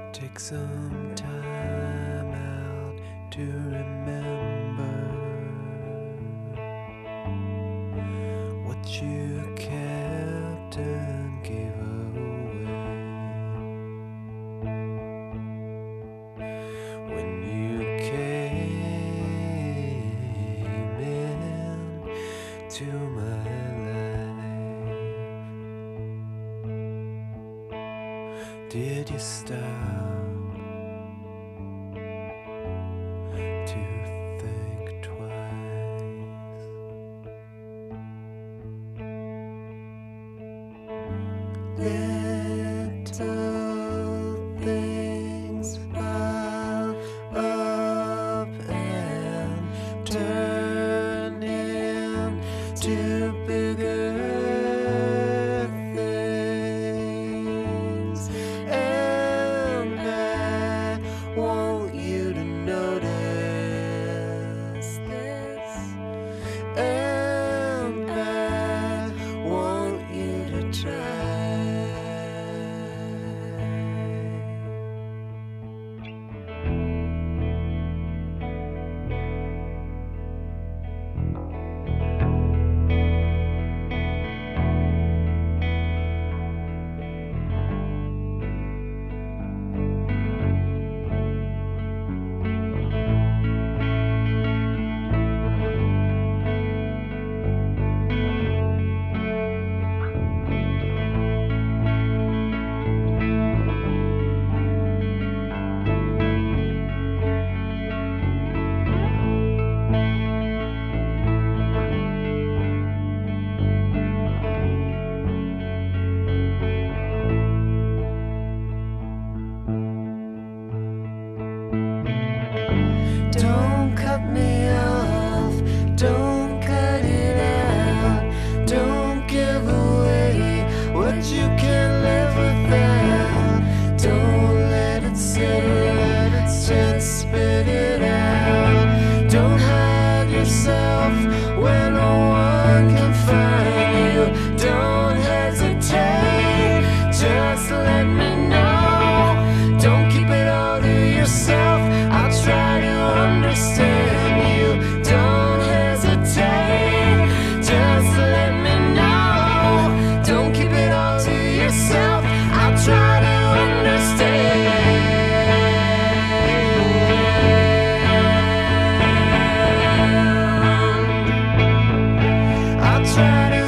Take some time out to remember what you kept and gave away. When you came into my life, did you stop to think twice? Little things pile up and turn into bigger things, and I want you to notice this, and I want you to try. Don't cut me off, don't cut it out, don't give away what you can't live without. Don't let it sit, just spit it out. Don't hide yourself where no one can find you. Don't hesitate, just let me know. Don't keep it all to yourself, I'll try to understand you. Don't hesitate, just let me know. Don't keep it all to yourself, I'll try to understand. I'll try to